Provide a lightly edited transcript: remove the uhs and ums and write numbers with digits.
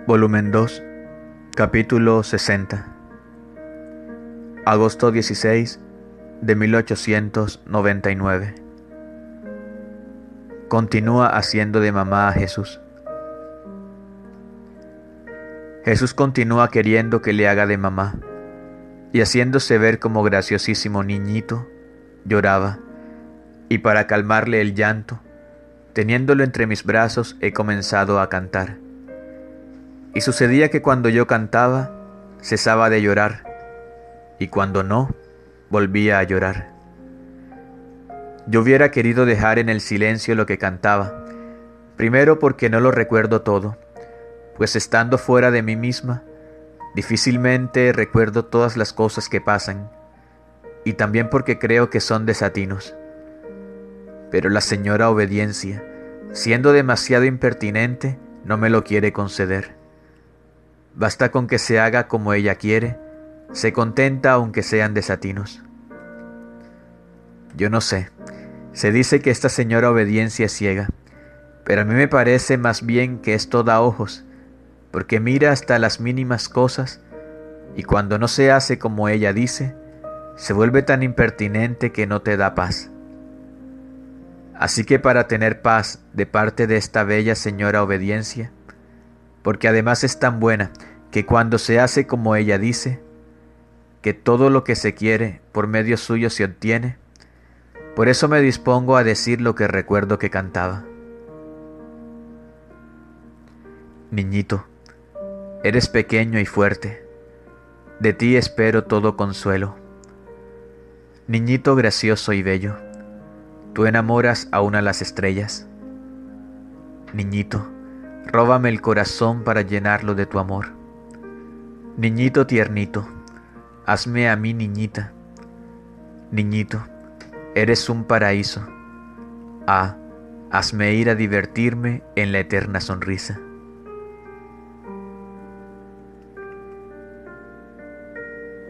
Volumen 2, capítulo 60. Agosto 16 de 1899. Continúa haciendo de mamá a Jesús. Jesús continúa queriendo que le haga de mamá, y haciéndose ver como graciosísimo niñito, lloraba, y para calmarle el llanto, teniéndolo entre mis brazos, he comenzado a cantar. Y sucedía que cuando yo cantaba, cesaba de llorar, y cuando no, volvía a llorar. Yo hubiera querido dejar en el silencio lo que cantaba, primero porque no lo recuerdo todo, pues estando fuera de mí misma, difícilmente recuerdo todas las cosas que pasan, y también porque creo que son desatinos. Pero la señora Obediencia, siendo demasiado impertinente, no me lo quiere conceder. Basta con que se haga como ella quiere, se contenta aunque sean desatinos. Yo no sé, se dice que esta señora Obediencia es ciega, pero a mí me parece más bien que es toda ojos, porque mira hasta las mínimas cosas, y cuando no se hace como ella dice, se vuelve tan impertinente que no te da paz. Así que para tener paz de parte de esta bella señora Obediencia, porque además es tan buena que cuando se hace como ella dice, que todo lo que se quiere por medio suyo se obtiene, por eso me dispongo a decir lo que recuerdo que cantaba. Niñito, eres pequeño y fuerte, de ti espero todo consuelo. Niñito gracioso y bello, tú enamoras aún a las estrellas. Niñito, róbame el corazón para llenarlo de tu amor. Niñito tiernito, hazme a mí niñita. Niñito, eres un paraíso. Ah, hazme ir a divertirme en la eterna sonrisa.